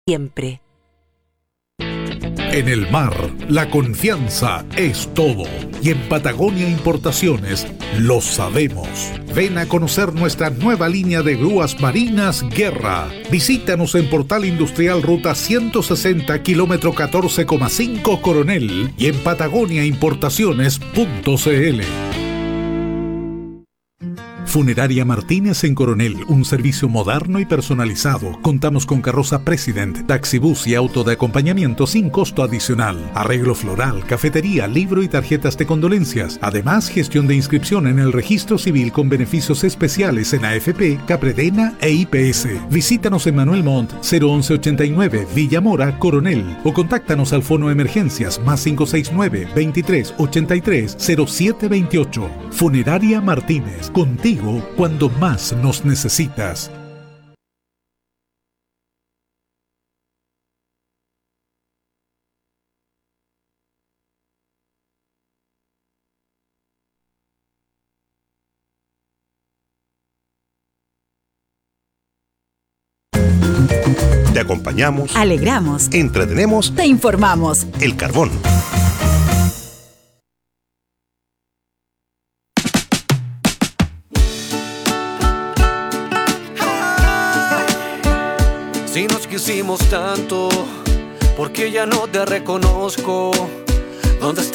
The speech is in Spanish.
siempre. En el mar, la confianza es todo. Y en Patagonia Importaciones lo sabemos. Ven a conocer nuestra nueva línea de grúas marinas Guerra. Visítanos en Portal Industrial Ruta 160, kilómetro 14,5 Coronel y en patagoniaimportaciones.cl. Funeraria Martínez en Coronel, un servicio moderno y personalizado. Contamos con carroza President, taxibús y auto de acompañamiento sin costo adicional. Arreglo floral, cafetería, libro y tarjetas de condolencias. Además, gestión de inscripción en el registro civil con beneficios especiales en AFP, Capredena e IPS. Visítanos en Manuel Montt, 01189, Villa Mora, Coronel. O contáctanos al fono emergencias más 569 23 83 0728. Funeraria Martínez, contigo cuando más nos necesitas. Te acompañamos, alegramos, entretenemos, te informamos. El Carbón. Si nos quisimos tanto, ¿por qué ya no te reconozco? ¿Dónde está